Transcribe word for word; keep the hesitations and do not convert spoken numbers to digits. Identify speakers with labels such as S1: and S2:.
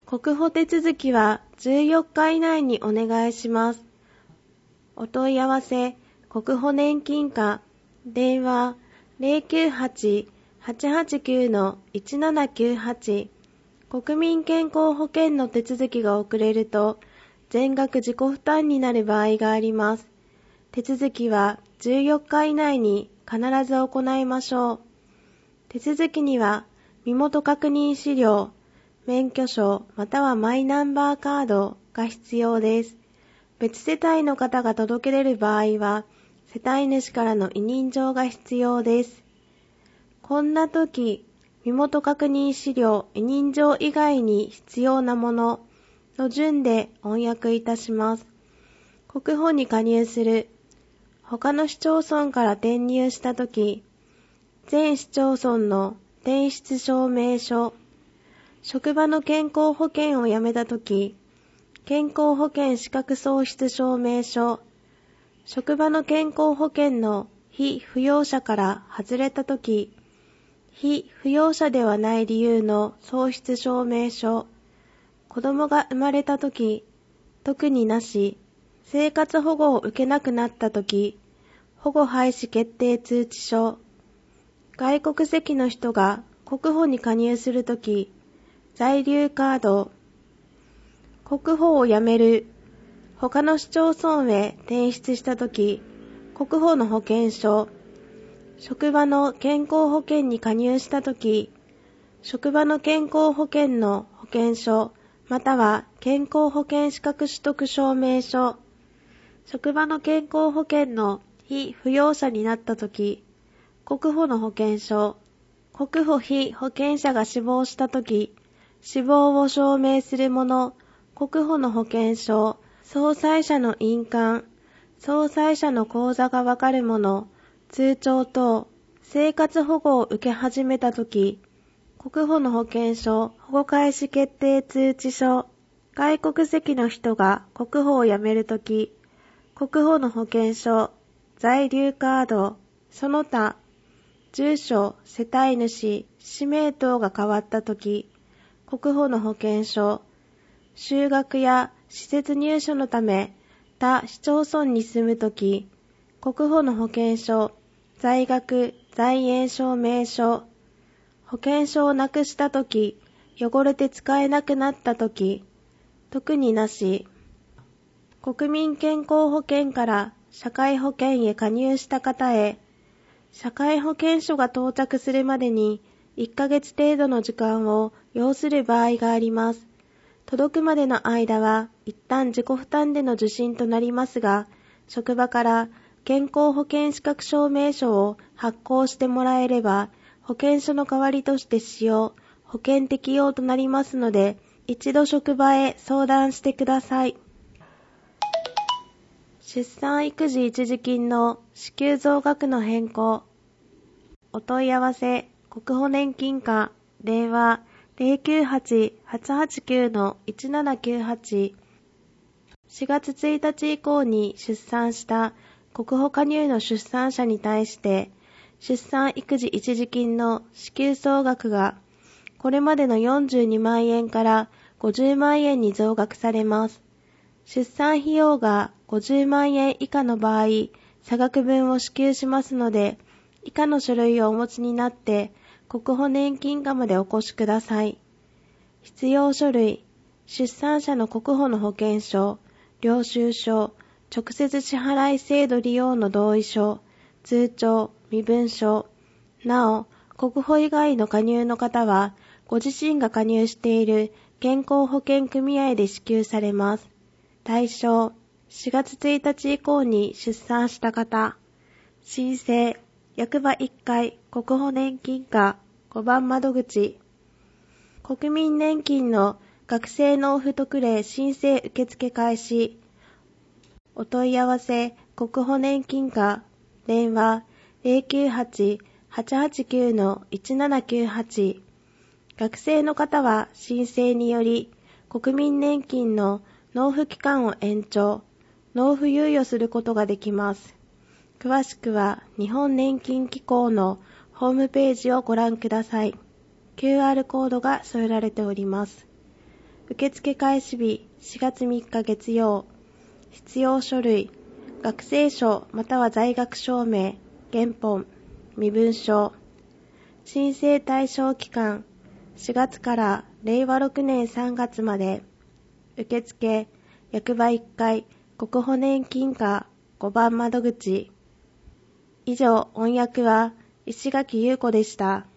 S1: 国保手続きはじゅうよっか以内にお願いします。お問い合わせ、国保年金課、電話 ゼロきゅうはち はちはちきゅう いちななきゅうはち。国民健康保険の手続きが遅れると、全額自己負担になる場合があります。手続きはじゅうよっか以内に必ず行いましょう。手続きには、身元確認資料、免許証またはマイナンバーカードが必要です。別世帯の方が届け出る場合は、世帯主からの委任状が必要です。こんな時、身元確認資料、委任状以外に必要なものの順で翻訳いたします。国保に加入する。他の市町村から転入した時、全市町村の転出証明書。職場の健康保険を辞めた時、健康保険資格喪失証明書。職場の健康保険の被扶養者から外れたとき、被扶養者ではない理由の喪失証明書。子供が生まれたとき、特になし、生活保護を受けなくなったとき、保護廃止決定通知書。外国籍の人が国保に加入するとき、在留カード。国保を辞める。他の市町村へ転出したとき、国保の保険証。職場の健康保険に加入したとき、職場の健康保険の保険証、または健康保険資格取得証明書。職場の健康保険の被扶養者になったとき、国保の保険証。国保被保険者が死亡したとき、死亡を証明するもの、国保の保険証、葬祭者の印鑑、葬祭者の口座がわかるもの、通帳等、生活保護を受け始めたとき、国保の保険証、保護開始決定通知書、外国籍の人が国保を辞めるとき、国保の保険証、在留カード、その他、住所、世帯主、氏名等が変わったとき、国保の保険証、就学や施設入所のため他市町村に住むとき、国保の保険証、在学、在園証明書、保険証をなくしたとき、汚れて使えなくなったとき、特になし。国民健康保険から社会保険へ加入した方へ、社会保険証が到着するまでにいっかげつ程度の時間を要する場合があります。届くまでの間は一旦自己負担での受診となりますが、職場から健康保険資格証明書を発行してもらえれば、保険証の代わりとして使用、保険適用となりますので、一度職場へ相談してください。出産育児一時金の支給増額の変更。お問い合わせ、国保年金課、電話ゼロきゅうはち はちはちきゅう いちななきゅうはち。しがつついたち以降に出産した国保加入の出産者に対して、出産育児一時金の支給総額が、これまでのよんじゅうにまんえんからごじゅうまんえんに増額されます。出産費用がごじゅうまんえん以下の場合、差額分を支給しますので、以下の書類をお持ちになって、国保年金課までお越しください。必要書類、出産者の国保の保険証、領収書、直接支払い制度利用の同意書、通帳、身分証。なお、国保以外の加入の方は、ご自身が加入している健康保険組合で支給されます。対象、しがつついたち以降に出産した方。申請、役場いっかい国保年金課ごばん窓口。国民年金の学生納付特例申請受付開始。お問い合わせ、国保年金課、電話ゼロきゅうはち はちはちきゅう いちななきゅうはち。学生の方は申請により、国民年金の納付期間を延長、納付猶予することができます。詳しくは日本年金機構のホームページをご覧ください。キューアール コードが添えられております。 受付開始日しがつみっか月曜。必要書類、学生証または在学証明、原本、身分証。申請対象期間、しがつかられいわろくねんさんがつまで。受付、役場いっかい、国保年金課ごばん窓口。以上、音訳は石垣優子でした。